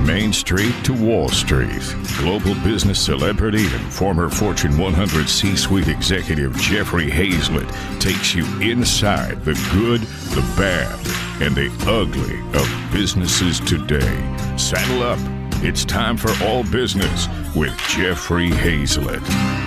Main Street to Wall Street, global business celebrity and former Fortune 100 C-suite executive Jeffrey Hayzlett takes you inside the good, the bad, and the ugly of businesses today. Saddle up. It's time for All Business with Jeffrey Hayzlett.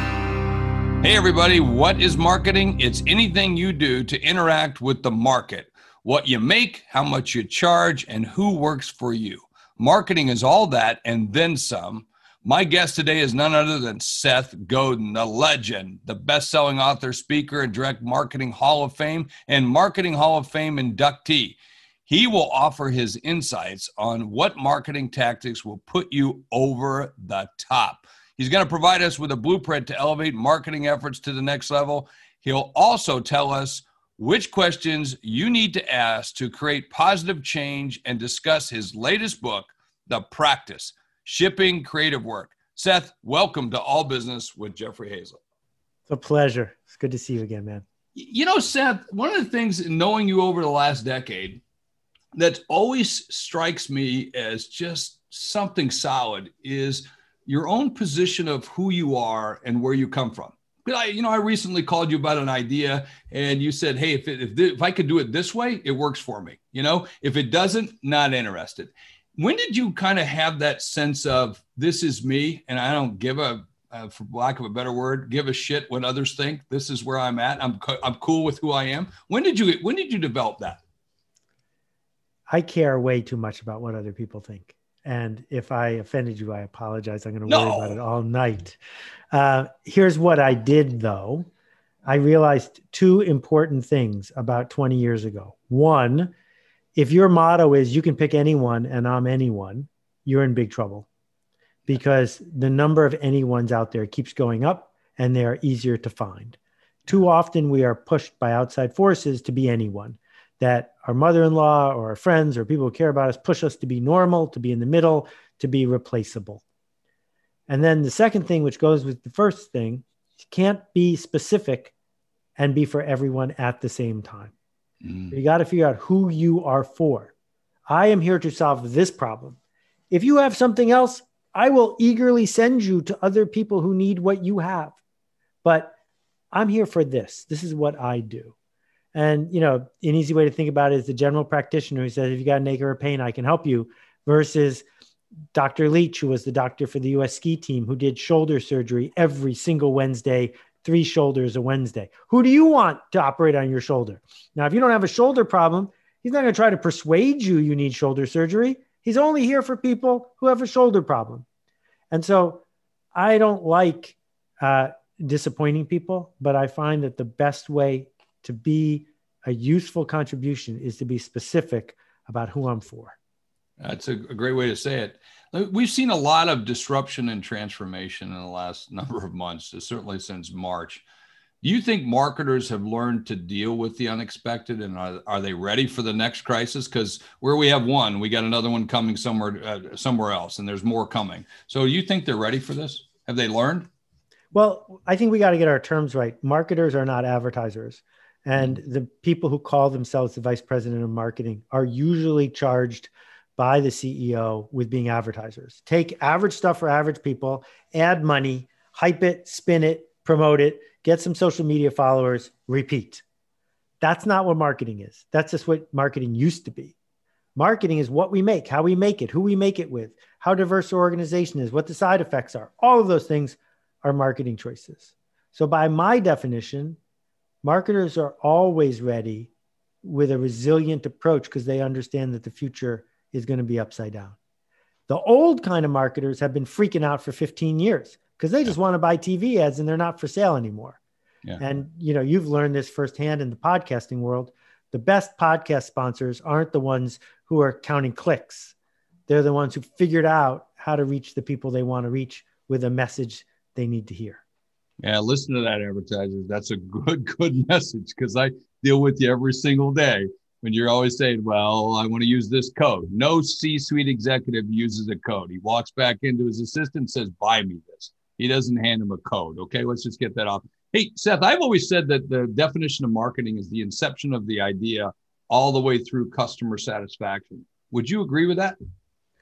Hey everybody, what is marketing? It's anything you do to interact with the market. What you make, how much you charge, and who works for you. Marketing is all that and then some. My guest today is none other than Seth Godin, the legend, the best-selling author, speaker, and direct marketing Hall of Fame and Marketing Hall of Fame inductee. He will offer his insights on what marketing tactics will put you over the top. He's going to provide us with a blueprint to elevate marketing efforts to the next level. He'll also tell us which questions you need to ask to create positive change and discuss his latest book, The Practice, Shipping Creative Work. Seth, welcome to All Business with Jeffrey Hayzlett. It's a pleasure. It's good to see you again, man. You know, Seth, one of the things in knowing you over the last decade that always strikes me as just something solid is your own position of who you are and where you come from. I recently called you about an idea and you said, hey, if I could do it this way, it works for me. If it doesn't, not interested. When did you kind of have that sense of this is me and I don't give for lack of a better word, give a shit what others think? This is where I'm at. I'm cool with who I am. When did you develop that? I care way too much about what other people think. And if I offended you, I apologize. I'm going to worry about it all night. Here's what I did, though. I realized two important things about 20 years ago. One, if your motto is you can pick anyone and I'm anyone, you're in big trouble because the number of anyones out there keeps going up and they are easier to find. Too often we are pushed by outside forces to be anyone. That our mother-in-law or our friends or people who care about us push us to be normal, to be in the middle, to be replaceable. And then the second thing, which goes with the first thing, you can't be specific and be for everyone at the same time. You got to figure out who you are for. I am here to solve this problem. If you have something else, I will eagerly send you to other people who need what you have. But I'm here for this. This is what I do. And, an easy way to think about it is the general practitioner who says, if you got an acre of pain, I can help you, versus Dr. Leach, who was the doctor for the U.S. ski team, who did shoulder surgery every single Wednesday, 3 shoulders a Wednesday. Who do you want to operate on your shoulder? Now, if you don't have a shoulder problem, he's not going to try to persuade you need shoulder surgery. He's only here for people who have a shoulder problem. And so I don't like disappointing people, but I find that the best way to be a useful contribution is to be specific about who I'm for. That's a great way to say it. We've seen a lot of disruption and transformation in the last number of months, certainly since March. Do you think marketers have learned to deal with the unexpected, and are they ready for the next crisis? Because where we have one, we got another one coming somewhere else, and there's more coming. So do you think they're ready for this? Have they learned? Well, I think we got to get our terms right. Marketers are not advertisers. And the people who call themselves the vice president of marketing are usually charged by the CEO with being advertisers. Take average stuff for average people, add money, hype it, spin it, promote it, get some social media followers, repeat. That's not what marketing is. That's just what marketing used to be. Marketing is what we make, how we make it, who we make it with, how diverse our organization is, what the side effects are. All of those things are marketing choices. So by my definition, marketers are always ready with a resilient approach because they understand that the future is going to be upside down. The old kind of marketers have been freaking out for 15 years because they just want to buy TV ads and they're not for sale anymore. Yeah. And, you've learned this firsthand in the podcasting world. The best podcast sponsors aren't the ones who are counting clicks. They're the ones who figured out how to reach the people they want to reach with a message they need to hear. Yeah, listen to that, advertisers. That's a good message because I deal with you every single day when you're always saying, well, I want to use this code. No C-suite executive uses a code. He walks back into his assistant and says, buy me this. He doesn't hand him a code. Okay, let's just get that off. Hey, Seth, I've always said that the definition of marketing is the inception of the idea all the way through customer satisfaction. Would you agree with that?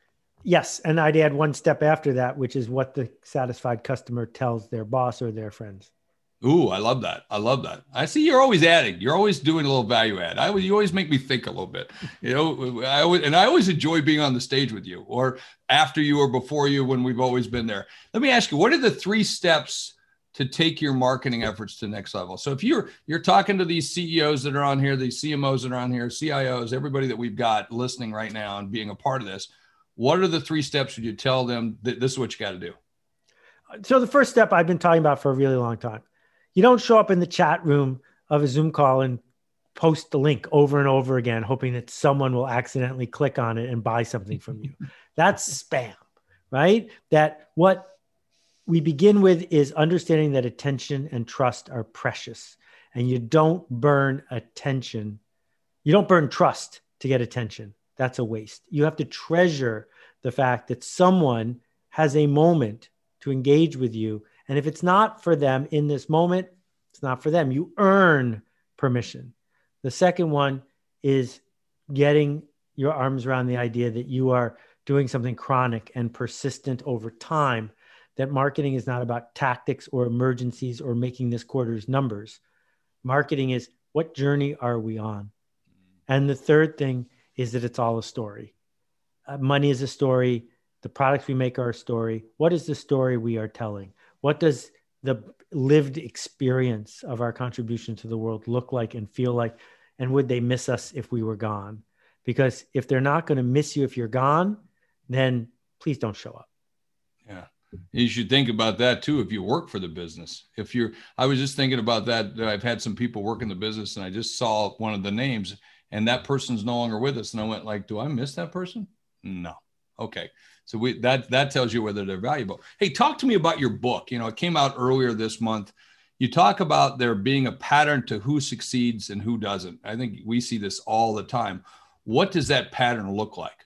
Yes. And I'd add one step after that, which is what the satisfied customer tells their boss or their friends. Ooh, I love that. I love that. I see you're always adding. You're always doing a little value add. You always make me think a little bit. You know, I always enjoy being on the stage with you, or after you or before you, when we've always been there. Let me ask you, what are the 3 steps to take your marketing efforts to the next level? So if you're talking to these CEOs that are on here, these CMOs that are on here, CIOs, everybody that we've got listening right now and being a part of this, what are the 3 steps would you tell them that this is what you got to do? So the first step I've been talking about for a really long time. You don't show up in the chat room of a Zoom call and post the link over and over again, hoping that someone will accidentally click on it and buy something from you. That's spam, right? That what we begin with is understanding that attention and trust are precious, and you don't burn attention. You don't burn trust to get attention. That's a waste. You have to treasure the fact that someone has a moment to engage with you. And if it's not for them in this moment, it's not for them. You earn permission. The second one is getting your arms around the idea that you are doing something chronic and persistent over time, that marketing is not about tactics or emergencies or making this quarter's numbers. Marketing is, what journey are we on? And the third thing is that it's all a story. Money is a story. The products we make are a story. What is the story we are telling? What does the lived experience of our contribution to the world look like and feel like? And would they miss us if we were gone? Because if they're not going to miss you if you're gone, then please don't show up. Yeah. You should think about that too. If you work for the business, I was just thinking about that. I've had some people work in the business and I just saw one of the names and that person's no longer with us. And I went like, do I miss that person? No. Okay. So that tells you whether they're valuable. Hey, talk to me about your book. You know, it came out earlier this month. You talk about there being a pattern to who succeeds and who doesn't. I think we see this all the time. What does that pattern look like?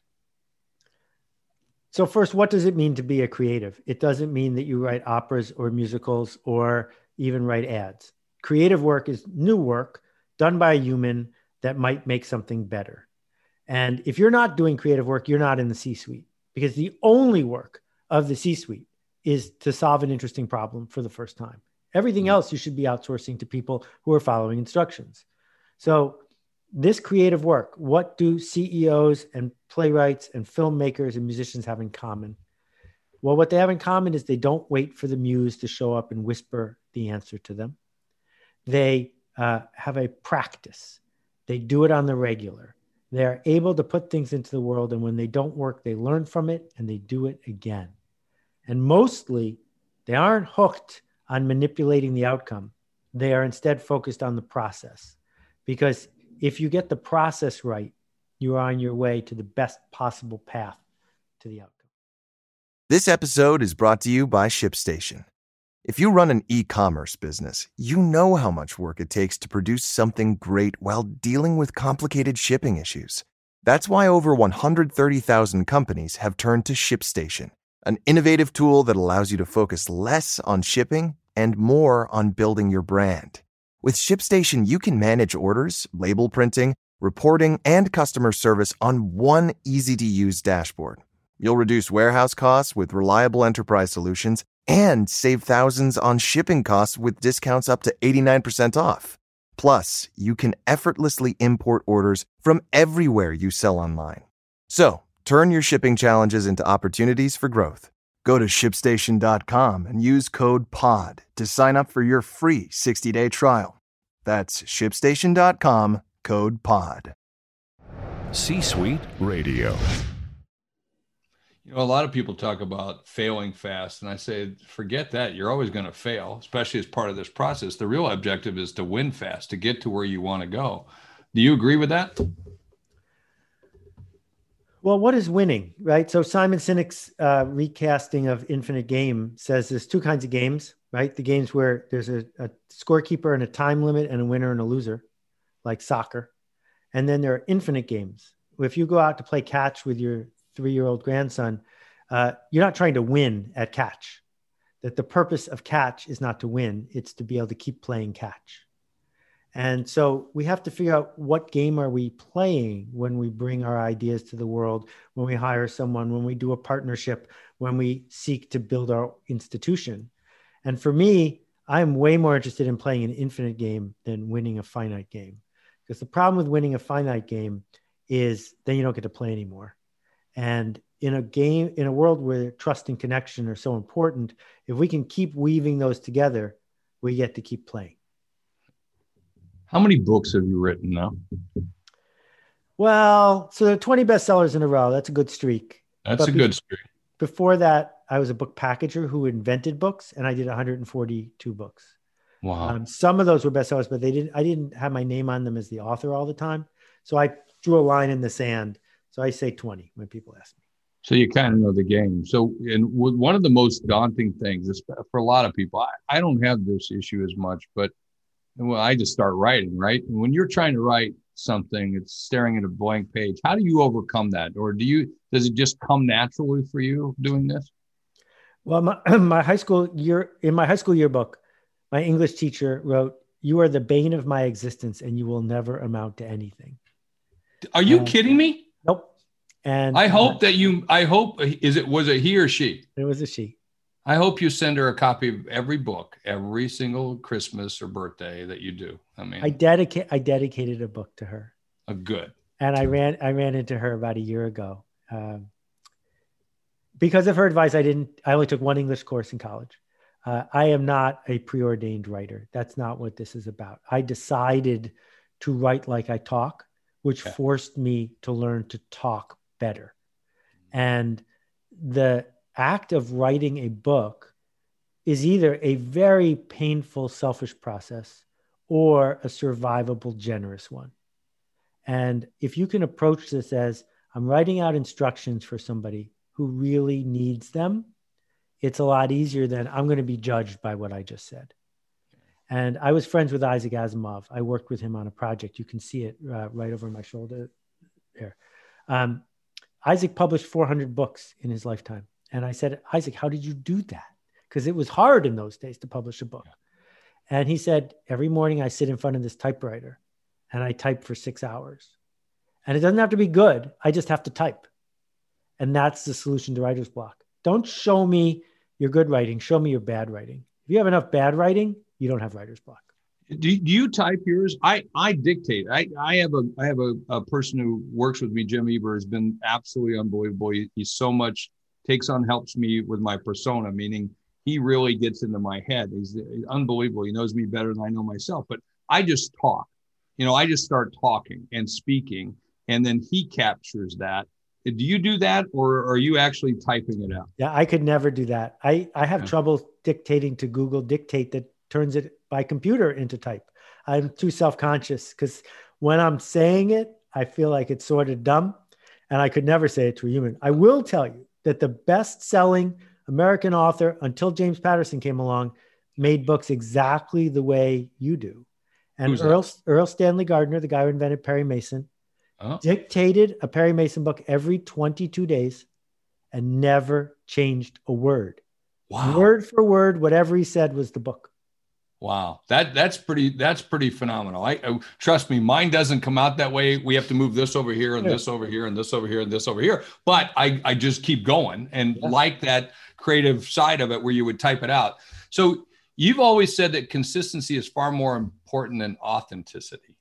So first, what does it mean to be a creative? It doesn't mean that you write operas or musicals or even write ads. Creative work is new work done by a human that might make something better. And if you're not doing creative work, you're not in the C-suite, because the only work of the C-suite is to solve an interesting problem for the first time. Everything else you should be outsourcing to people who are following instructions. So this creative work, what do CEOs and playwrights and filmmakers and musicians have in common? Well, what they have in common is they don't wait for the muse to show up and whisper the answer to them. They have a practice. They do it on the regular. They're able to put things into the world, and when they don't work, they learn from it and they do it again. And mostly, they aren't hooked on manipulating the outcome. They are instead focused on the process. Because if you get the process right, you are on your way to the best possible path to the outcome. This episode is brought to you by ShipStation. If you run an e-commerce business, you know how much work it takes to produce something great while dealing with complicated shipping issues. That's why over 130,000 companies have turned to ShipStation, an innovative tool that allows you to focus less on shipping and more on building your brand. With ShipStation, you can manage orders, label printing, reporting, and customer service on one easy-to-use dashboard. You'll reduce warehouse costs with reliable enterprise solutions and save thousands on shipping costs with discounts up to 89% off. Plus, you can effortlessly import orders from everywhere you sell online. So, turn your shipping challenges into opportunities for growth. Go to ShipStation.com and use code POD to sign up for your free 60-day trial. That's ShipStation.com, code POD. C-Suite Radio. You know, a lot of people talk about failing fast, and I say, forget that. You're always going to fail, especially as part of this process. The real objective is to win fast, to get to where you want to go. Do you agree with that? Well, what is winning, right? So Simon Sinek's recasting of Infinite Game says there's 2 kinds of games, right? The games where there's a scorekeeper and a time limit and a winner and a loser, like soccer. And then there are infinite games. If you go out to play catch with your 3-year-old grandson, you're not trying to win at catch. That the purpose of catch is not to win, it's to be able to keep playing catch. And so we have to figure out what game are we playing when we bring our ideas to the world, when we hire someone, when we do a partnership, when we seek to build our institution. And for me, I'm way more interested in playing an infinite game than winning a finite game. Because the problem with winning a finite game is then you don't get to play anymore. And in a world where trust and connection are so important, if we can keep weaving those together, we get to keep playing. How many books have you written now? Well, so there are 20 bestsellers in a row. That's a good streak. That's a good streak. Before that, I was a book packager who invented books, and I did 142 books. Wow. Some of those were bestsellers, but I didn't have my name on them as the author all the time. So I drew a line in the sand. So I say 20 when people ask me. So you kind of know the game. So, and one of the most daunting things is for a lot of people, I don't have this issue as much, but I just start writing, right? And when you're trying to write something, it's staring at a blank page. How do you overcome that? Or does it just come naturally for you doing this? Well, in my high school yearbook, my English teacher wrote, "You are the bane of my existence and you will never amount to anything." Are you kidding me? Nope. And was it he or she? It was a she. I hope you send her a copy of every book, every single Christmas or birthday that you do. I mean, I dedicated a book to her. Good. And I ran into her about a year ago. Because of her advice, I only took one English course in college. I am not a preordained writer. That's not what this is about. I decided to write like I talk, which forced me to learn to talk better. And the act of writing a book is either a very painful, selfish process or a survivable, generous one. And if you can approach this as, I'm writing out instructions for somebody who really needs them, it's a lot easier than I'm going to be judged by what I just said. And I was friends with Isaac Asimov. I worked with him on a project. You can see it right over my shoulder there. Isaac published 400 books in his lifetime. And I said, "Isaac, how did you do that?" Because it was hard in those days to publish a book. And he said, "Every morning I sit in front of this typewriter and I type for 6 hours. And it doesn't have to be good. I just have to type." And that's the solution to writer's block. Don't show me your good writing. Show me your bad writing. If you have enough bad writing, you don't have writer's block. Do you type yours? I dictate. I have a person who works with me, Jim Eber, has been absolutely unbelievable. He's so much, helps me with my persona, meaning he really gets into my head. He's unbelievable. He knows me better than I know myself, but I just talk. I just start talking and speaking, and then he captures that. Do you do that, or are you actually typing it out? Yeah, I could never do that. I have trouble dictating to Google Dictate that turns it by computer into type. I'm too self-conscious because when I'm saying it, I feel like it's sort of dumb, and I could never say it to a human. I will tell you that the best-selling American author until James Patterson came along made books exactly the way you do. And Earl Stanley Gardner, the guy who invented Perry Mason, dictated a Perry Mason book every 22 days and never changed a word. Wow. Word for word, whatever he said was the book. Wow. That's pretty phenomenal. I trust me, mine doesn't come out that way. We have to move this over here and this over here and this over here and this over here. But I just keep going and like that creative side of it where you would type it out. So you've always said that consistency is far more important than authenticity.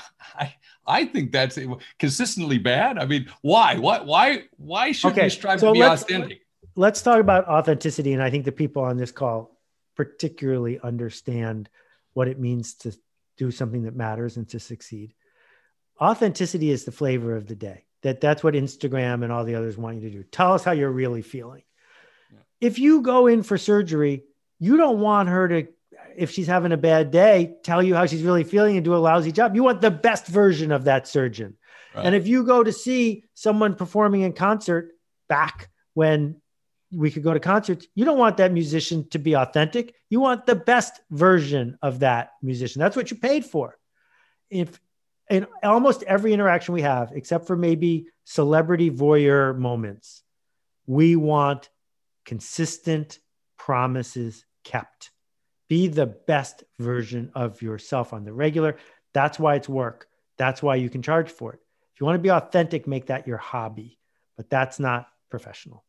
I think that's consistently bad. I mean, why? Why should we strive to be authentic? Let's talk about authenticity. And I think the people on this call particularly understand what it means to do something that matters and to succeed. Authenticity is the flavor of the day. That's what Instagram and all the others want you to do. Tell us how you're really feeling. Yeah. If you go in for surgery, you don't want her to, if she's having a bad day, tell you how she's really feeling and do a lousy job. You want the best version of that surgeon. Right. And if you go to see someone performing in concert back when we could go to concerts, you don't want that musician to be authentic. You want the best version of that musician. That's what you paid for. If in almost every interaction we have, except for maybe celebrity voyeur moments, we want consistent promises kept. Be the best version of yourself on the regular. That's why it's work. That's why you can charge for it. If you want to be authentic, make that your hobby, but that's not professional.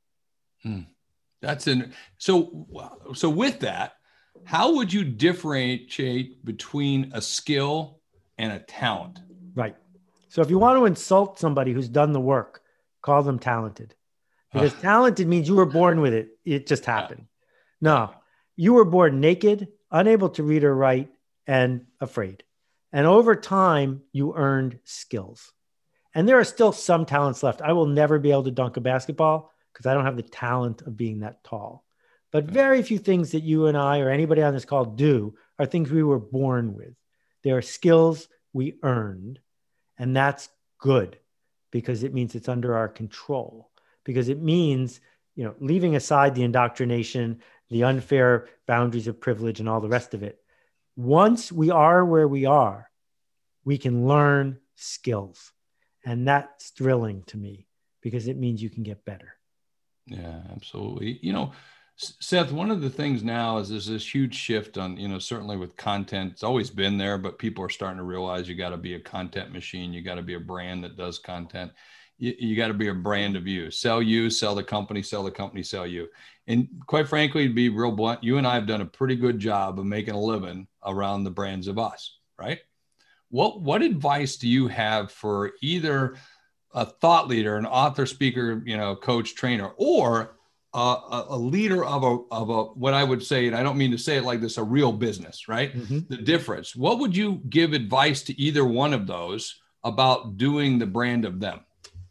So with that, how would you differentiate between a skill and a talent? Right. So if you want to insult somebody who's done the work, call them talented, because talented means you were born with it. It just happened. No, you were born naked, unable to read or write, and afraid. And over time, you earned skills. And there are still some talents left. I will never be able to dunk a basketball because I don't have the talent of being that tall. But very few things that you and I or anybody on this call do are things we were born with. They are skills we earned. And that's good because it means it's under our control, because it means, leaving aside the indoctrination, the unfair boundaries of privilege and all the rest of it. Once we are where we are, we can learn skills. And that's thrilling to me because it means you can get better. Yeah, absolutely. Seth, one of the things now is there's this huge shift on, certainly with content. It's always been there, but people are starting to realize you got to be a content machine. You got to be a brand that does content. You got to be a brand of you. Sell the company, sell you. And quite frankly, to be real blunt, you and I have done a pretty good job of making a living around the brands of us, right? What advice do you have for either a thought leader, an author, speaker, coach, trainer, or a leader of a what I would say, and I don't mean to say it like this, a real business, right? Mm-hmm. The difference. What would you give advice to either one of those about doing the brand of them?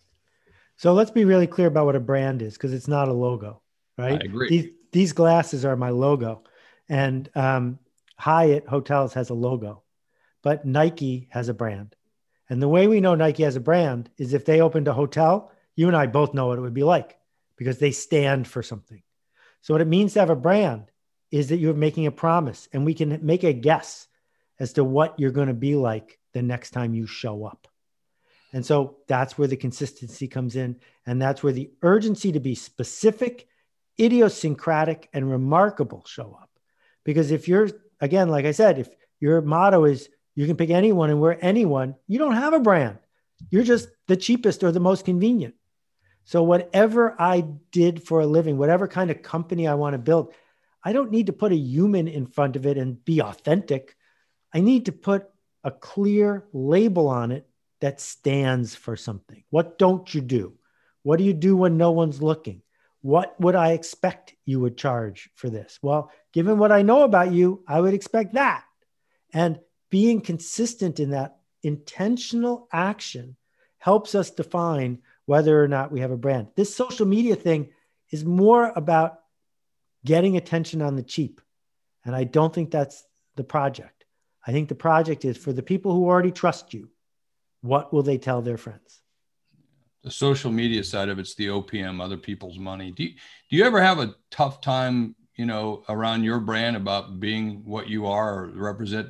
So let's be really clear about what a brand is, because it's not a logo, right? I agree. These glasses are my logo, and Hyatt Hotels has a logo, but Nike has a brand. And the way we know Nike has a brand is if they opened a hotel, you and I both know what it would be like, because they stand for something. So what it means to have a brand is that you're making a promise, and we can make a guess as to what you're going to be like the next time you show up. And so that's where the consistency comes in. And that's where the urgency to be specific, idiosyncratic, and remarkable show up. Because if you're, again, like I said, if your motto is you can pick anyone and we're anyone, you don't have a brand. You're just the cheapest or the most convenient. So whatever I did for a living, whatever kind of company I want to build, I don't need to put a human in front of it and be authentic. I need to put a clear label on it that stands for something. What don't you do? What do you do when no one's looking? What would I expect you would charge for this? Well, given what I know about you, I would expect that. And being consistent in that intentional action helps us define whether or not we have a brand. This social media thing is more about getting attention on the cheap. And I don't think that's the project. I think the project is for the people who already trust you. What will they tell their friends? The social media side of it's the OPM, other people's money. Do you ever have a tough time, around your brand about being what you are or represent?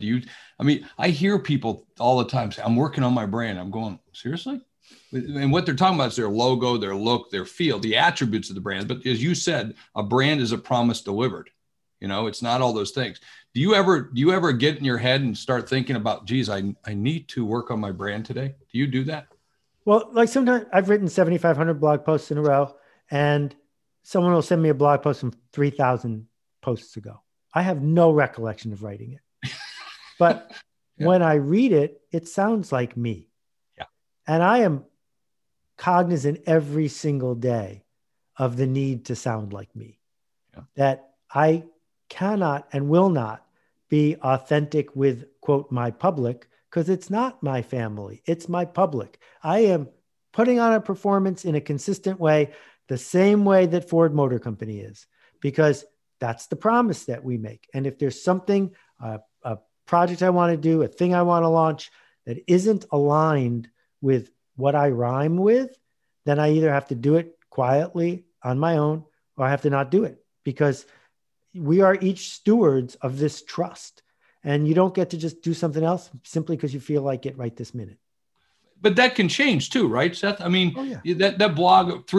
I hear people all the time say, I'm working on my brand. I'm going, seriously? And what they're talking about is their logo, their look, their feel, the attributes of the brand. But as you said, a brand is a promise delivered. It's not all those things. Do you ever get in your head and start thinking about, geez, I need to work on my brand today? Do you do that? Well, like sometimes I've written 7,500 blog posts in a row, and someone will send me a blog post from 3,000 posts ago. I have no recollection of writing it. But when I read it, it sounds like me. Yeah. And I am cognizant every single day of the need to sound like me. Yeah. That I cannot and will not be authentic with, quote, my public, because it's not my family. It's my public. I am putting on a performance in a consistent way, the same way that Ford Motor Company is, because that's the promise that we make. And if there's something, a project I want to do, a thing I want to launch that isn't aligned with what I rhyme with, then I either have to do it quietly on my own, or I have to not do it, because we are each stewards of this trust. And you don't get to just do something else simply because you feel like it right this minute. But that can change too, right, Seth? I mean, that blog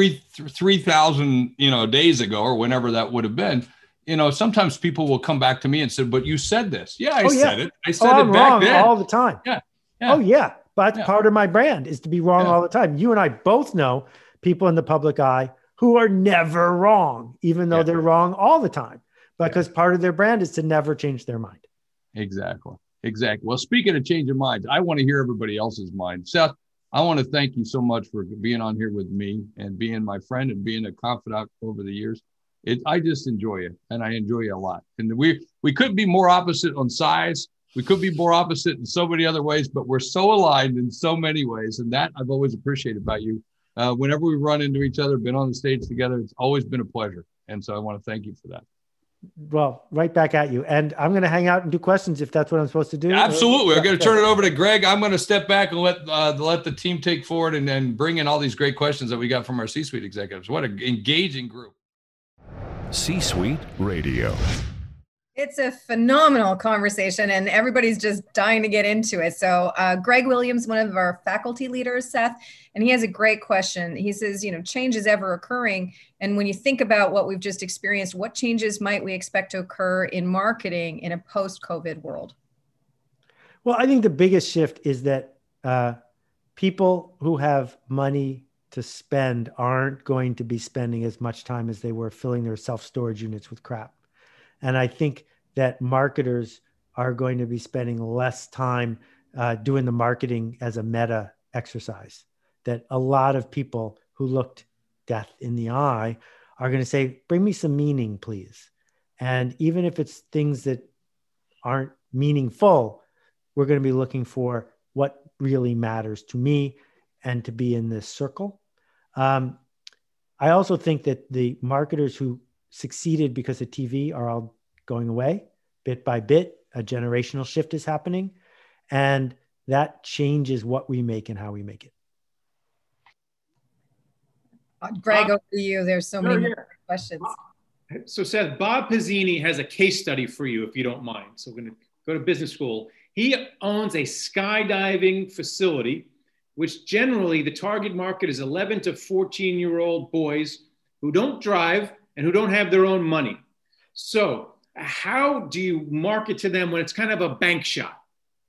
3,000, days ago or whenever that would have been, sometimes people will come back to me and say, but you said this. Yeah, I said it. I said it back then. All the time. Yeah. Yeah. Oh yeah. But that's part of my brand is to be wrong all the time. You and I both know people in the public eye who are never wrong, even though they're wrong all the time, because part of their brand is to never change their mind. Exactly. Well, speaking of changing minds, I want to hear everybody else's mind. Seth, I want to thank you so much for being on here with me and being my friend and being a confidant over the years. I just enjoy it, and I enjoy you a lot. And we couldn't be more opposite on size. We could be more opposite in so many other ways, but we're so aligned in so many ways. And that I've always appreciated about you. Whenever we run into each other, been on the stage together, it's always been a pleasure. And so I want to thank you for that. Well, right back at you. And I'm going to hang out and do questions if that's what I'm supposed to do. Absolutely. We're going to turn it over to Greg. I'm going to step back and let the team take forward and then bring in all these great questions that we got from our C-suite executives. What an engaging group. C-Suite Radio. It's a phenomenal conversation, and everybody's just dying to get into it. So Greg Williams, one of our faculty leaders, Seth, and he has a great question. He says, change is ever occurring. And when you think about what we've just experienced, what changes might we expect to occur in marketing in a post-COVID world? Well, I think the biggest shift is that people who have money to spend aren't going to be spending as much time as they were filling their self-storage units with crap. And I think that marketers are going to be spending less time doing the marketing as a meta exercise. That a lot of people who looked death in the eye are going to say, bring me some meaning, please. And even if it's things that aren't meaningful, we're going to be looking for what really matters to me and to be in this circle. I also think that the marketers who succeeded because of TV are all going away bit by bit. A generational shift is happening, and that changes what we make and how we make it. Greg, over to you. There's so many more questions. So Seth, Bob Pizzini has a case study for you, if you don't mind. So we're going to go to business school. He owns a skydiving facility, which generally the target market is 11 to 14-year-old boys who don't drive and who don't have their own money. So how do you market to them when it's kind of a bank shot?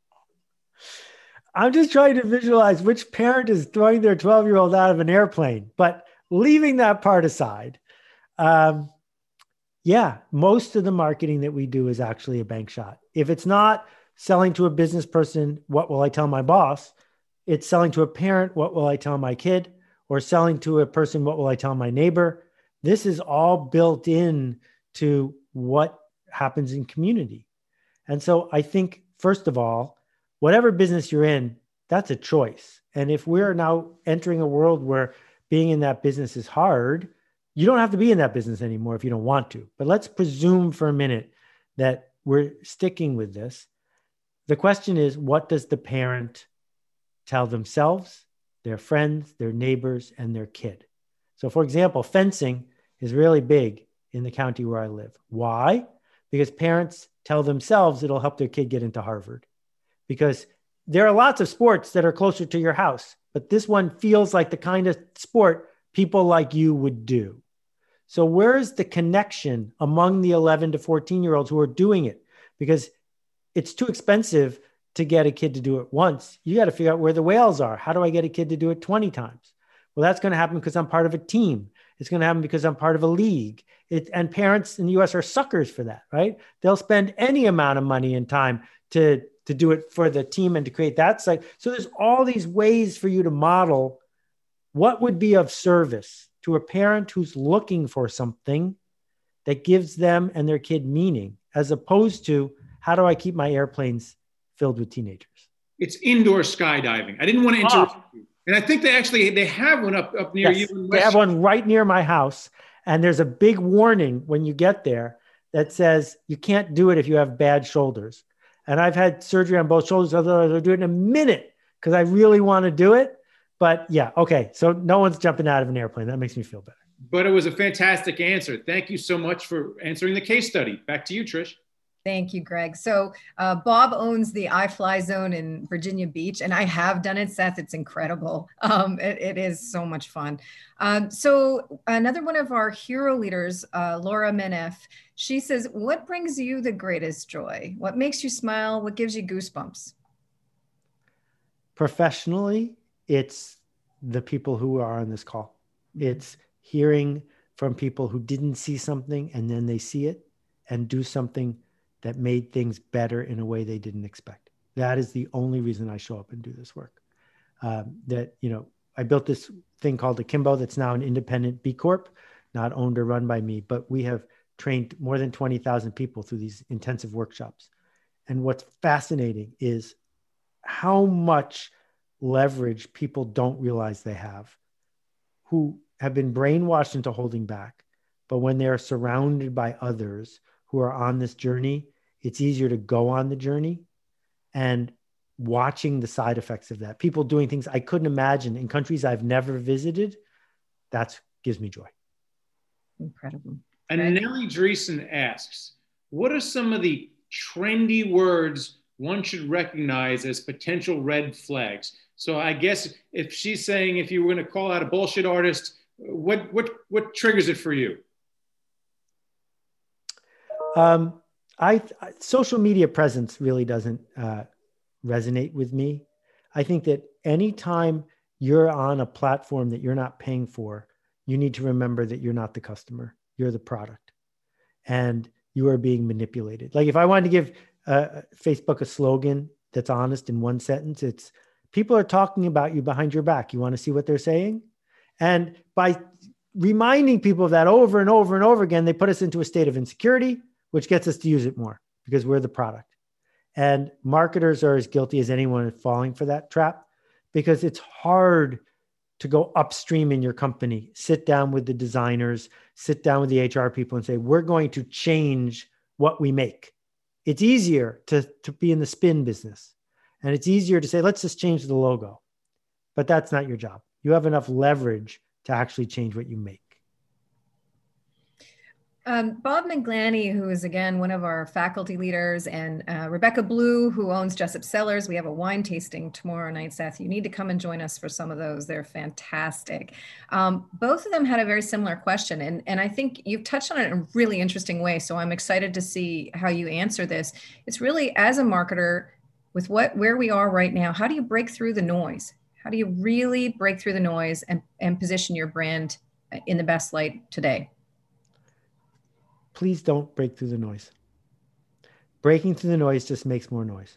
I'm just trying to visualize which parent is throwing their 12-year-old out of an airplane, but leaving that part aside, most of the marketing that we do is actually a bank shot. If it's not selling to a business person, what will I tell my boss? It's selling to a parent, what will I tell my kid? Or selling to a person, what will I tell my neighbor? This is all built in to what happens in community. And so I think, first of all, whatever business you're in, that's a choice. And if we're now entering a world where being in that business is hard, you don't have to be in that business anymore if you don't want to. But let's presume for a minute that we're sticking with this. The question is, what does the parent tell themselves, their friends, their neighbors, and their kid? So for example, fencing is really big in the county where I live. Why? Because parents tell themselves it'll help their kid get into Harvard. Because there are lots of sports that are closer to your house, but this one feels like the kind of sport people like you would do. So where's the connection among the 11 to 14-year-olds who are doing it? Because it's too expensive to get a kid to do it once. You got to figure out where the whales are. How do I get a kid to do it 20 times? Well, that's going to happen because I'm part of a team. It's going to happen because I'm part of a league. And parents in the US are suckers for that, right? They'll spend any amount of money and time to do it for the team and to create that site. So there's all these ways for you to model what would be of service to a parent who's looking for something that gives them and their kid meaning, as opposed to how do I keep my airplanes filled with teenagers? It's indoor skydiving. I didn't want to interrupt you. And I think they have one up near you. In they have one right near my house. And there's a big warning when you get there that says you can't do it if you have bad shoulders. And I've had surgery on both shoulders. Otherwise, I'll do it in a minute because I really want to do it. But yeah, okay. So no one's jumping out of an airplane. That makes me feel better. But it was a fantastic answer. Thank you so much for answering the case study. Back to you, Trish. Thank you, Greg. So Bob owns the iFly Zone in Virginia Beach, and I have done it, Seth. It's incredible. It is so much fun. So another one of our hero leaders, Laura Menef, she says, what brings you the greatest joy? What makes you smile? What gives you goosebumps? Professionally, it's the people who are on this call. It's hearing from people who didn't see something and then they see it and do something that made things better in a way they didn't expect. That is the only reason I show up and do this work. I built this thing called Akimbo that's now an independent B Corp, not owned or run by me, but we have trained more than 20,000 people through these intensive workshops. And what's fascinating is how much leverage people don't realize they have, who have been brainwashed into holding back. But when they're surrounded by others who are on this journey, it's easier to go on the journey. And watching the side effects of that, people doing things I couldn't imagine in countries I've never visited, that gives me joy. Incredible. And Nellie Dreesen asks, what are some of the trendy words one should recognize as potential red flags? So I guess if she's saying, if you were going to call out a bullshit artist, what triggers it for you? Social media presence really doesn't resonate with me. I think that anytime you're on a platform that you're not paying for, you need to remember that you're not the customer, you're the product, and you are being manipulated. Like if I wanted to give Facebook a slogan that's honest in one sentence, it's people are talking about you behind your back. You want to see what they're saying? And by reminding people of that over and over and over again, they put us into a state of insecurity, which gets us to use it more because we're the product. And marketers are as guilty as anyone of falling for that trap because it's hard to go upstream in your company, sit down with the designers, sit down with the HR people and say, we're going to change what we make. It's easier to be in the spin business. And it's easier to say, let's just change the logo. But that's not your job. You have enough leverage to actually change what you make. Bob Miglani, who is, again, one of our faculty leaders, and Rebecca Blue, who owns Jessup Cellars. We have a wine tasting tomorrow night, Seth. You need to come and join us for some of those. They're fantastic. Both of them had a very similar question. And I think you've touched on it in a really interesting way. So I'm excited to see how you answer this. It's really, as a marketer, with where we are right now, how do you break through the noise? How do you really break through the noise and position your brand in the best light today? Please don't break through the noise. Breaking through the noise just makes more noise.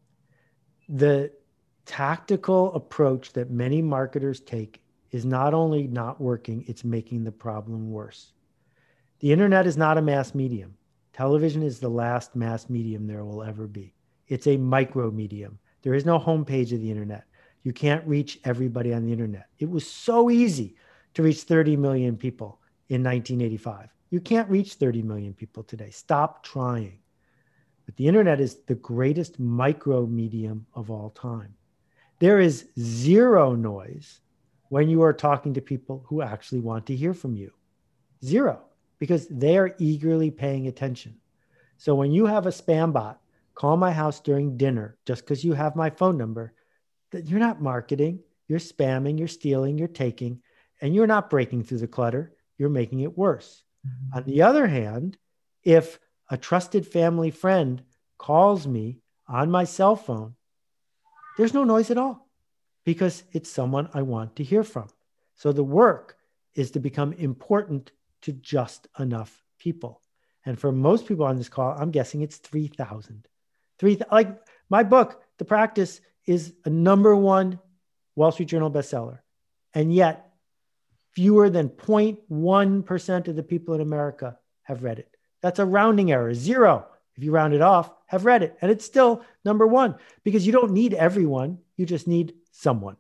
The tactical approach that many marketers take is not only not working, it's making the problem worse. The internet is not a mass medium. Television is the last mass medium there will ever be. It's a micro medium. There is no homepage of the internet. You can't reach everybody on the internet. It was so easy to reach 30 million people in 1985. You can't reach 30 million people today. Stop trying. But the internet is the greatest micro medium of all time. There is zero noise when you are talking to people who actually want to hear from you. Zero, because they are eagerly paying attention. So when you have a spam bot call my house during dinner just because you have my phone number, that you're not marketing, you're spamming, you're stealing, you're taking, and you're not breaking through the clutter, you're making it worse. On the other hand, if a trusted family friend calls me on my cell phone, there's no noise at all because it's someone I want to hear from. So the work is to become important to just enough people. And for most people on this call, I'm guessing it's 3,000. Like my book, The Practice, is a #1 Wall Street Journal bestseller. And yet, fewer than 0.1% of the people in America have read it. That's a rounding error. 0, if you round it off, have read it. And it's still #1 because you don't need everyone. You just need someone.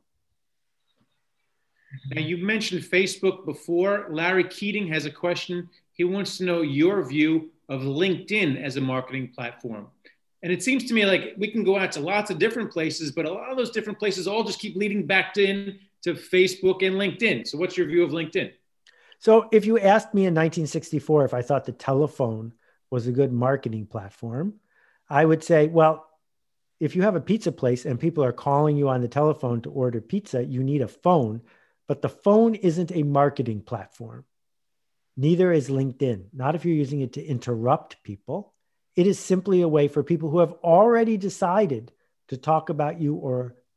Now, you mentioned Facebook before. Larry Keating has a question. He wants to know your view of LinkedIn as a marketing platform. And it seems to me like we can go out to lots of different places, but a lot of those different places all just keep leading back to Facebook and LinkedIn. So what's your view of LinkedIn? So if you asked me in 1964 if I thought the telephone was a good marketing platform, I would say, well, if you have a pizza place and people are calling you on the telephone to order pizza, you need a phone, but the phone isn't a marketing platform. Neither is LinkedIn. Not if you're using it to interrupt people. It is simply a way for people who have already decided to talk about you or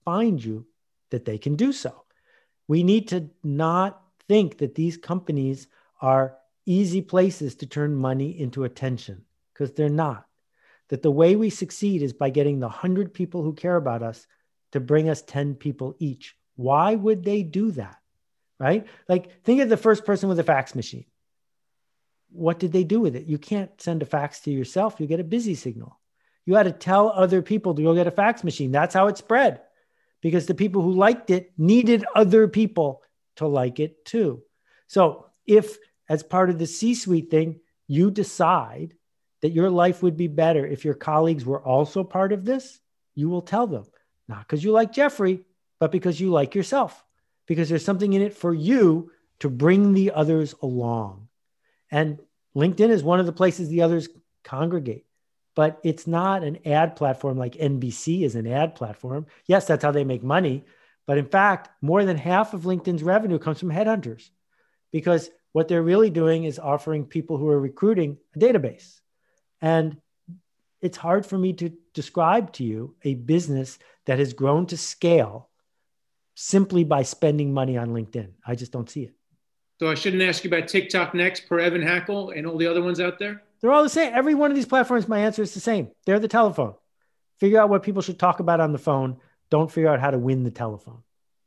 find you, that they can do so. We need to not think that these companies are easy places to turn money into attention, because they're not. That the way we succeed is by getting the 100 people who care about us to bring us 10 people each. Why would they do that? Right? Like, think of the first person with a fax machine. What did they do with it? You can't send a fax to yourself. You get a busy signal. You had to tell other people to go get a fax machine. That's how it spread, because the people who liked it needed other people to like it too. So if, as part of the C-suite thing, you decide that your life would be better if your colleagues were also part of this, you will tell them, not because you like Jeffrey, but because you like yourself, because there's something in it for you to bring the others along. And LinkedIn is one of the places the others congregate, but it's not an ad platform like NBC is an ad platform. Yes, that's how they make money. But in fact, more than half of LinkedIn's revenue comes from headhunters, because what they're really doing is offering people who are recruiting a database. And it's hard for me to describe to you a business that has grown to scale simply by spending money on LinkedIn. I just don't see it. So I shouldn't ask you about TikTok next, per Evan Hackel and all the other ones out there? They're all the same. Every one of these platforms, my answer is the same. They're the telephone. Figure out what people should talk about on the phone. Don't figure out how to win the telephone.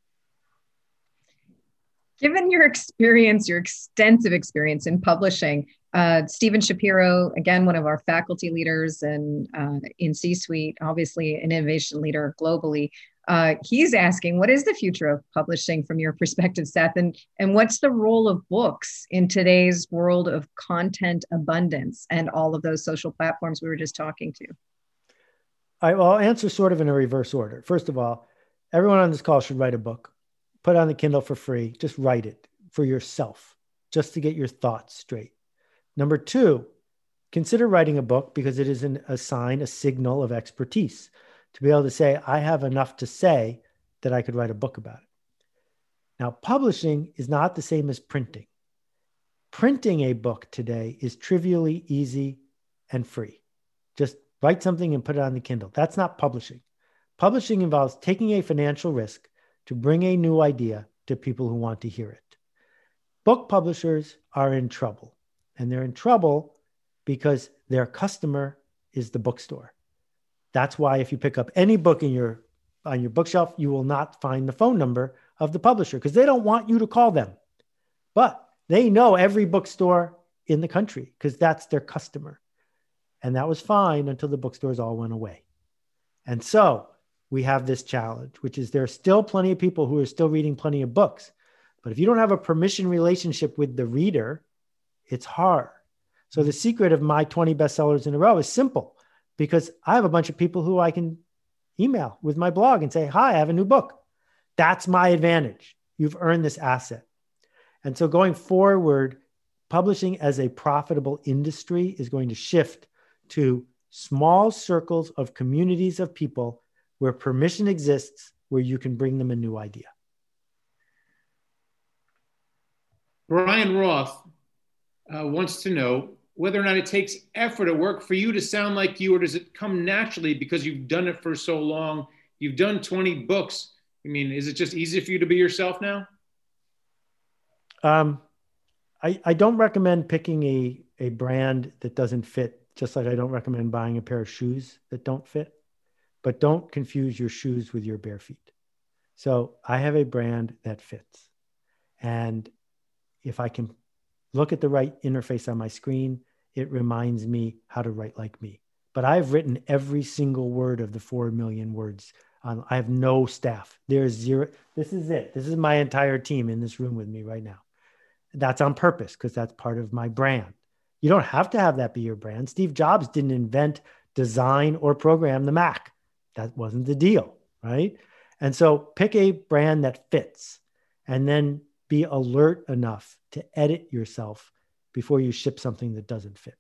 Given your experience, your extensive experience in publishing, Steven Shapiro, again, one of our faculty leaders and in C-suite, obviously an innovation leader globally, he's asking, what is the future of publishing from your perspective, Seth? And what's the role of books in today's world of content abundance and all of those social platforms we were just talking to? I'll answer sort of in a reverse order. First of all, everyone on this call should write a book. Put it on the Kindle for free. Just write it for yourself, just to get your thoughts straight. Number two, consider writing a book, because it is a signal of expertise. To be able to say, I have enough to say that I could write a book about it. Now, publishing is not the same as printing. Printing a book today is trivially easy and free. Just write something and put it on the Kindle. That's not publishing. Publishing involves taking a financial risk to bring a new idea to people who want to hear it. Book publishers are in trouble, and they're in trouble because their customer is the bookstore. That's why if you pick up any book on your bookshelf, you will not find the phone number of the publisher, because they don't want you to call them. But they know every bookstore in the country because that's their customer. And that was fine until the bookstores all went away. And so we have this challenge, which is there are still plenty of people who are still reading plenty of books. But if you don't have a permission relationship with the reader, it's hard. So the secret of my 20 bestsellers in a row is simple, because I have a bunch of people who I can email with my blog and say, hi, I have a new book. That's my advantage. You've earned this asset. And so going forward, publishing as a profitable industry is going to shift to small circles of communities of people where permission exists, where you can bring them a new idea. Brian Roth wants to know whether or not it takes effort or work for you to sound like you, or does it come naturally because you've done it for so long? You've done 20 books. I mean, is it just easy for you to be yourself now? I don't recommend picking a brand that doesn't fit, just like I don't recommend buying a pair of shoes that don't fit. But don't confuse your shoes with your bare feet. So I have a brand that fits. And if I can look at the right interface on my screen, it reminds me how to write like me. But I've written every single word of the 4 million words. I have no staff. There's zero. This is it. This is my entire team in this room with me right now. That's on purpose, because that's part of my brand. You don't have to have that be your brand. Steve Jobs didn't invent, design, or program the Mac. That wasn't the deal, right? And so pick a brand that fits, and then be alert enough to edit yourself before you ship something that doesn't fit.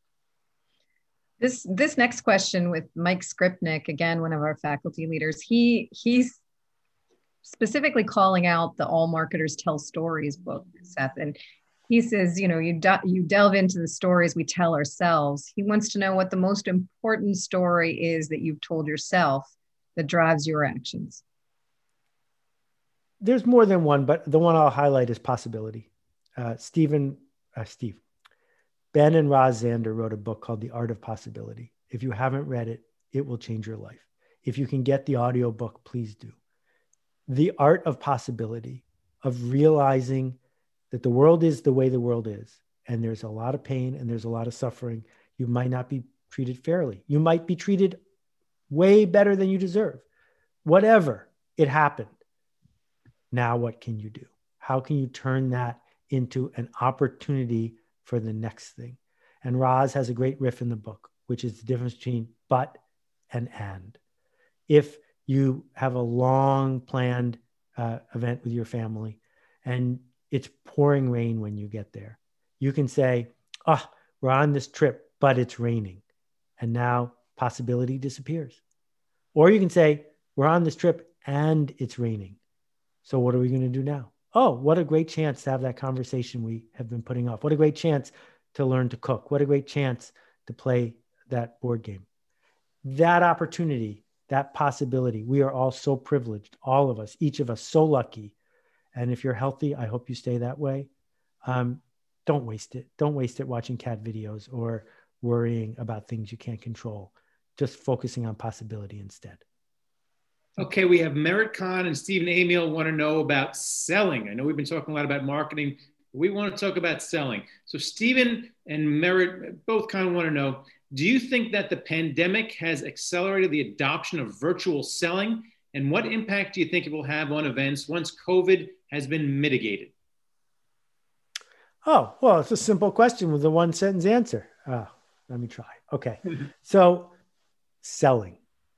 This next question with Mike Skripnik, again, one of our faculty leaders, he's specifically calling out the All Marketers Tell Stories book, Seth. And he says, you know, you delve into the stories we tell ourselves. He wants to know what the most important story is that you've told yourself that drives your actions. There's more than one, but the one I'll highlight is possibility. Ben and Roz Zander wrote a book called The Art of Possibility. If you haven't read it, it will change your life. If you can get the audio book, please do. The art of possibility, of realizing that the world is the way the world is, and there's a lot of pain and there's a lot of suffering. You might not be treated fairly. You might be treated way better than you deserve. Whatever, it happened. Now what can you do? How can you turn that into an opportunity for the next thing? And Roz has a great riff in the book, which is the difference between but and. If you have a long planned event with your family and it's pouring rain when you get there, you can say, oh, we're on this trip, but it's raining. And now possibility disappears. Or you can say, we're on this trip and it's raining. So what are we going to do now? Oh, what a great chance to have that conversation we have been putting off. What a great chance to learn to cook. What a great chance to play that board game. That opportunity, that possibility, we are all so privileged, all of us, each of us so lucky. And if you're healthy, I hope you stay that way. Don't waste it. Don't waste it watching cat videos or worrying about things you can't control. Just focusing on possibility instead. Okay, we have Merritt Khan and Stephen Amiel want to know about selling. I know we've been talking a lot about marketing. But we want to talk about selling. So Stephen and Merritt both kind of want to know, do you think that the pandemic has accelerated the adoption of virtual selling? And what impact do you think it will have on events once COVID has been mitigated? Oh, well, it's a simple question with a one sentence answer. Let me try. Okay. So selling.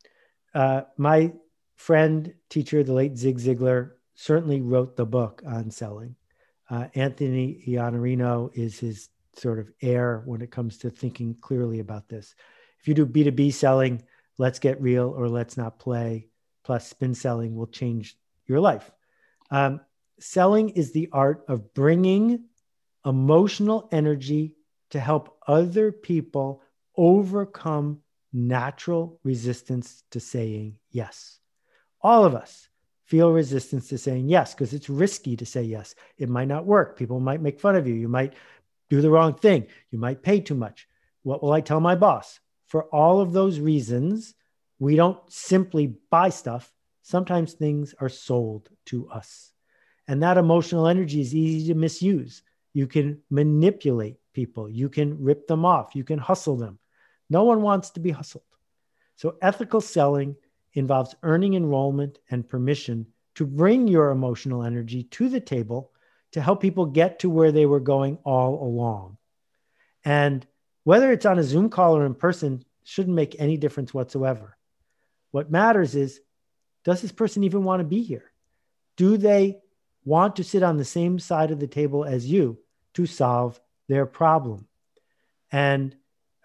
My friend, teacher, the late Zig Ziglar, certainly wrote the book on selling. Anthony Iannarino is his sort of heir when it comes to thinking clearly about this. If you do B2B selling, let's get real or let's not play, plus spin selling will change your life. Selling is the art of bringing emotional energy to help other people overcome natural resistance to saying yes. All of us feel resistance to saying yes because it's risky to say yes. It might not work. People might make fun of you. You might do the wrong thing. You might pay too much. What will I tell my boss? For all of those reasons, we don't simply buy stuff. Sometimes things are sold to us. And that emotional energy is easy to misuse. You can manipulate people. You can rip them off. You can hustle them. No one wants to be hustled. So ethical selling involves earning enrollment and permission to bring your emotional energy to the table to help people get to where they were going all along. And whether it's on a Zoom call or in person shouldn't make any difference whatsoever. What matters is, does this person even want to be here? Do they want to sit on the same side of the table as you to solve their problem? And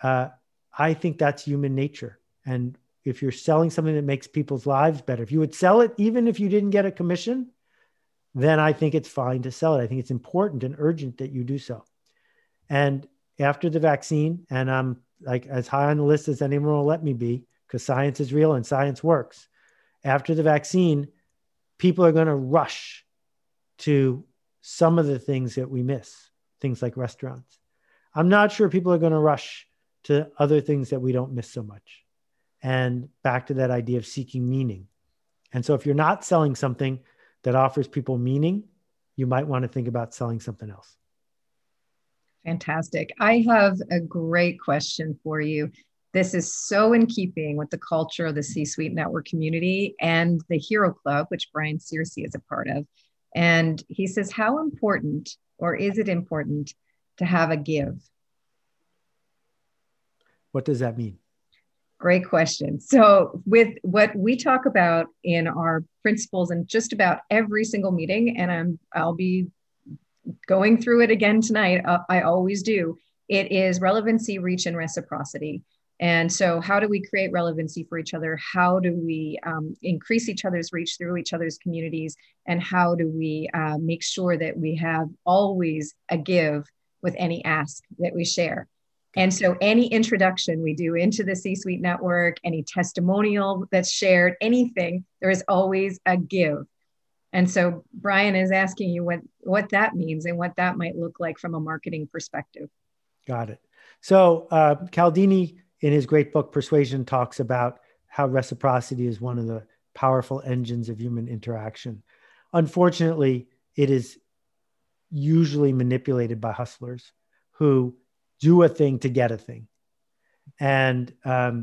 I think that's human nature. And if you're selling something that makes people's lives better, if you would sell it, even if you didn't get a commission, then I think it's fine to sell it. I think it's important and urgent that you do so. And after the vaccine, and I'm like as high on the list as anyone will let me be, because science is real and science works. After the vaccine, people are going to rush to some of the things that we miss, things like restaurants. I'm not sure people are going to rush to other things that we don't miss so much. And back to that idea of seeking meaning. And so if you're not selling something that offers people meaning, you might want to think about selling something else. Fantastic. I have a great question for you. This is so in keeping with the culture of the C-Suite Network community and the Hero Club, which Brian Searcy is a part of. And he says, how important, or is it important, to have a give? What does that mean? Great question. So with what we talk about in our principles and just about every single meeting, and I'll be going through it again tonight, I always do, it is relevancy, reach, and reciprocity. And so how do we create relevancy for each other? How do we increase each other's reach through each other's communities? And how do we make sure that we have always a give with any ask that we share? And so any introduction we do into the C-Suite Network, any testimonial that's shared, anything, there is always a give. And so Brian is asking you what that means and what that might look like from a marketing perspective. Got it. So Cialdini, in his great book, Persuasion, talks about how reciprocity is one of the powerful engines of human interaction. Unfortunately, it is usually manipulated by hustlers who do a thing to get a thing. And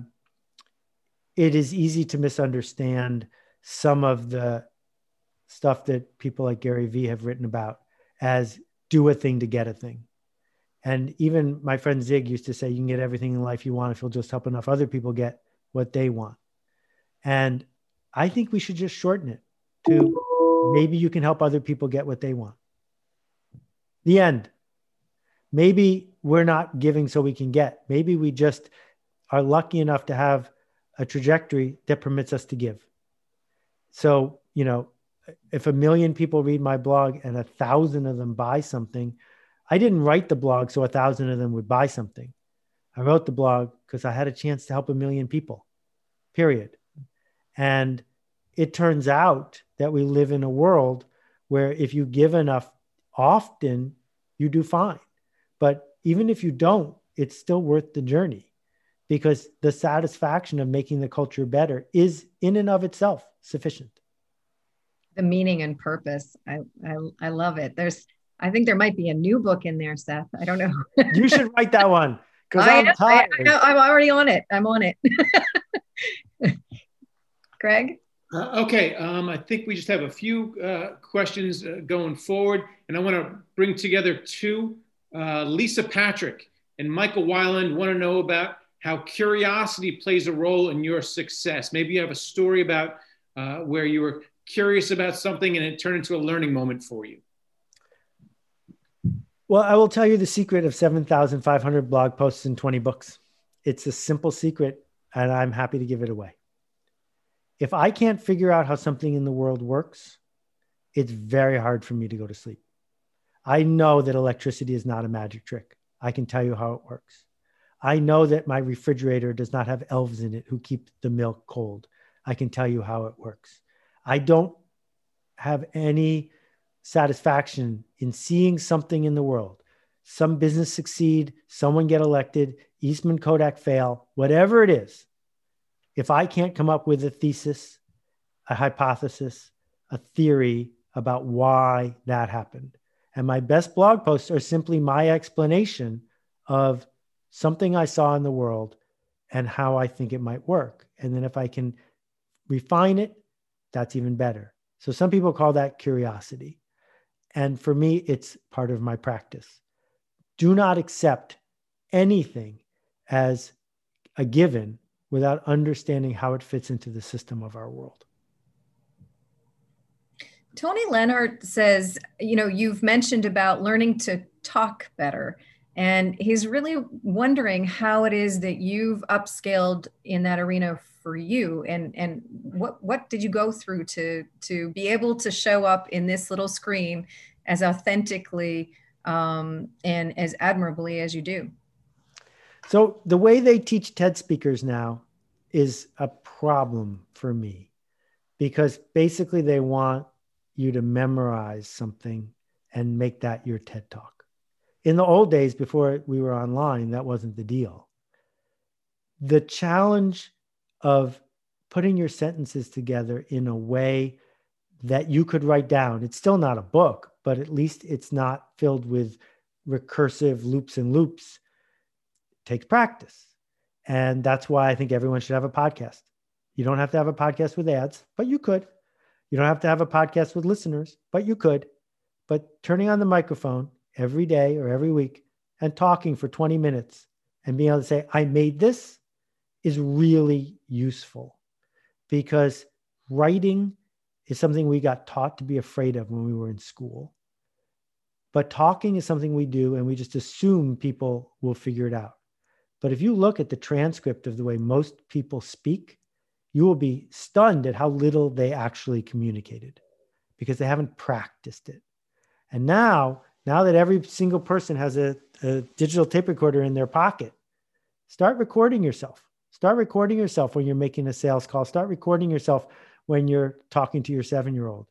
it is easy to misunderstand some of the stuff that people like Gary Vee have written about as do a thing to get a thing. And even my friend Zig used to say, you can get everything in life you want if you'll just help enough other people get what they want. And I think we should just shorten it to maybe you can help other people get what they want. The end. Maybe we're not giving so we can get. Maybe we just are lucky enough to have a trajectory that permits us to give. So, you know, if 1 million people read my blog and 1,000 of them buy something, I didn't write the blog so 1,000 of them would buy something. I wrote the blog because I had a chance to help 1 million people, period. And it turns out that we live in a world where if you give enough often, you do fine. But even if you don't, it's still worth the journey, because the satisfaction of making the culture better is in and of itself sufficient. The meaning and purpose. I love it. I think there might be a new book in there, Seth. I don't know. You should write that one, because I'm tired. I'm already on it. I'm on it. Greg? Okay. I think we just have a few questions going forward. And I want to bring together two. Lisa Patrick and Michael Weiland want to know about how curiosity plays a role in your success. Maybe you have a story about where you were curious about something and it turned into a learning moment for you. Well, I will tell you the secret of 7,500 blog posts and 20 books. It's a simple secret, and I'm happy to give it away. If I can't figure out how something in the world works, it's very hard for me to go to sleep. I know that electricity is not a magic trick. I can tell you how it works. I know that my refrigerator does not have elves in it who keep the milk cold. I can tell you how it works. I don't have any satisfaction in seeing something in the world, some business succeed, someone get elected, Eastman Kodak fail, whatever it is. If I can't come up with a thesis, a hypothesis, a theory about why that happened. And my best blog posts are simply my explanation of something I saw in the world and how I think it might work. And then if I can refine it, that's even better. So some people call that curiosity. And for me, it's part of my practice. Do not accept anything as a given without understanding how it fits into the system of our world. Tony Leonard says, you know, you've mentioned about learning to talk better. And he's really wondering how it is that you've upscaled in that arena for you, and what did you go through to be able to show up in this little screen as authentically and as admirably as you do? So the way they teach TED speakers now is a problem for me, because basically they want you to memorize something and make that your TED Talk. In the old days, before we were online, that wasn't the deal. The challenge of putting your sentences together in a way that you could write down, it's still not a book, but at least it's not filled with recursive loops and loops, takes practice. And that's why I think everyone should have a podcast. You don't have to have a podcast with ads, but you could. You don't have to have a podcast with listeners, but you could. But turning on the microphone every day or every week and talking for 20 minutes and being able to say, I made this, is really useful, because writing is something we got taught to be afraid of when we were in school. But talking is something we do, and we just assume people will figure it out. But if you look at the transcript of the way most people speak, you will be stunned at how little they actually communicated, because they haven't practiced it. And now that every single person has a digital tape recorder in their pocket, start recording yourself. Start recording yourself when you're making a sales call. Start recording yourself when you're talking to your 7-year-old.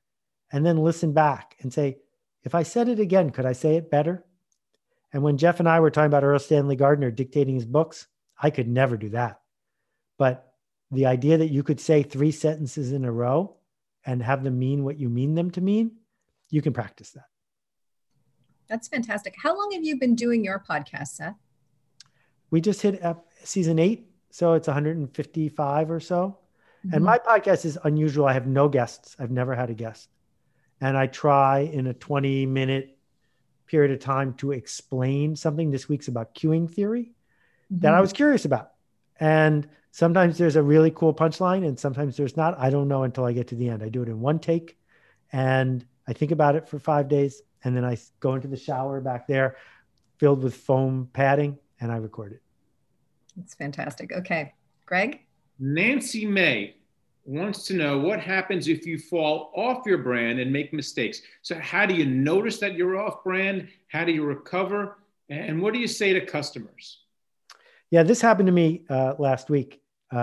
and then listen back and say, if I said it again, could I say it better? And when Jeff and I were talking about Earl Stanley Gardner dictating his books, I could never do that. But the idea that you could say 3 sentences in a row and have them mean what you mean them to mean, you can practice that. That's fantastic. How long have you been doing your podcast, Seth? We just hit season 8, so it's 155 or so. Mm-hmm. And my podcast is unusual. I have no guests. I've never had a guest. And I try in a 20-minute period of time to explain something. This week's about queuing theory that I was curious about. And sometimes there's a really cool punchline and sometimes there's not. I don't know until I get to the end. I do it in one take and I think about it for 5 days. And then I go into the shower back there filled with foam padding and I record it. That's fantastic. Okay. Greg? Nancy May wants to know what happens if you fall off your brand and make mistakes. So how do you notice that you're off brand? How do you recover? And what do you say to customers? Yeah, this happened to me last week.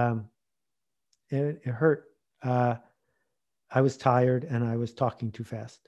It hurt. I was tired and I was talking too fast.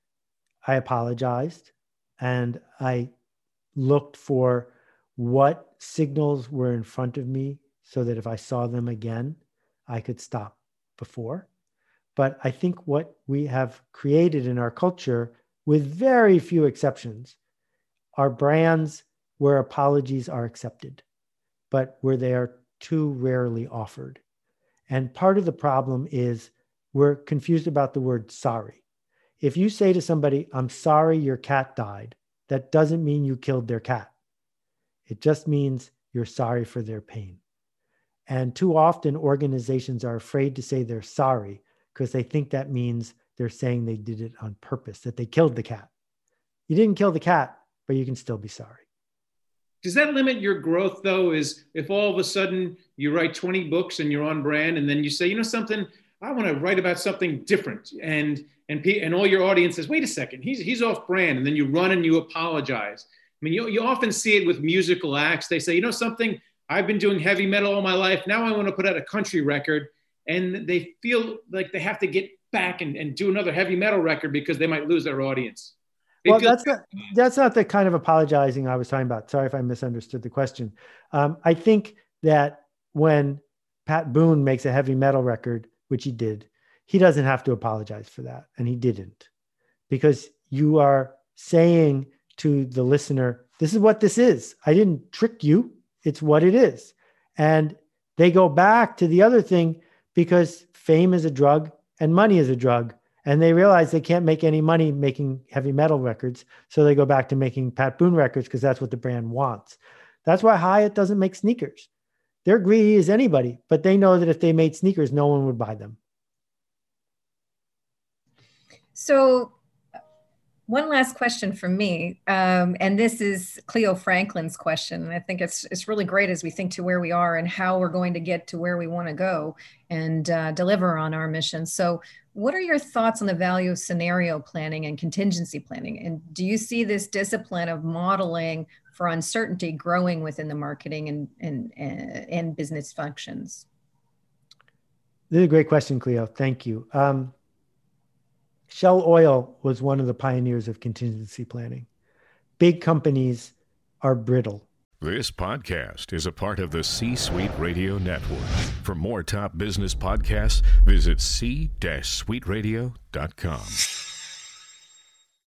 I apologized and I looked for what signals were in front of me so that if I saw them again, I could stop before. But I think what we have created in our culture, with very few exceptions, are brands where apologies are accepted, but where they are too rarely offered. And part of the problem is we're confused about the word sorry. If you say to somebody, I'm sorry your cat died, that doesn't mean you killed their cat. It just means you're sorry for their pain. And too often organizations are afraid to say they're sorry because they think that means they're saying they did it on purpose, that they killed the cat. You didn't kill the cat, but you can still be sorry. Does that limit your growth though? Is if all of a sudden you write 20 books and you're on brand and then you say, you know something, I want to write about something different. And all your audience says, wait a second, he's off brand. And then you run and you apologize. I mean, you often see it with musical acts. They say, you know something, I've been doing heavy metal all my life. Now I want to put out a country record. And they feel like they have to get back and do another heavy metal record because they might lose their audience. Well, that's not the kind of apologizing I was talking about. Sorry if I misunderstood the question. I think that when Pat Boone makes a heavy metal record, which he did, he doesn't have to apologize for that. And he didn't, because you are saying to the listener, this is what this is. I didn't trick you. It's what it is. And they go back to the other thing because fame is a drug and money is a drug. And they realize they can't make any money making heavy metal records. So they go back to making Pat Boone records because that's what the brand wants. That's why Hyatt doesn't make sneakers. They're greedy as anybody, but they know that if they made sneakers, no one would buy them. So one last question from me, and this is Cleo Franklin's question. And I think it's really great as we think to where we are and how we're going to get to where we want to go and deliver on our mission. So what are your thoughts on the value of scenario planning and contingency planning? And do you see this discipline of modeling for uncertainty growing within the marketing and business functions? This is a great question, Cleo. Thank you. Shell Oil was one of the pioneers of contingency planning. Big companies are brittle. This podcast is a part of the C-Suite Radio Network. For more top business podcasts, visit c-suiteradio.com.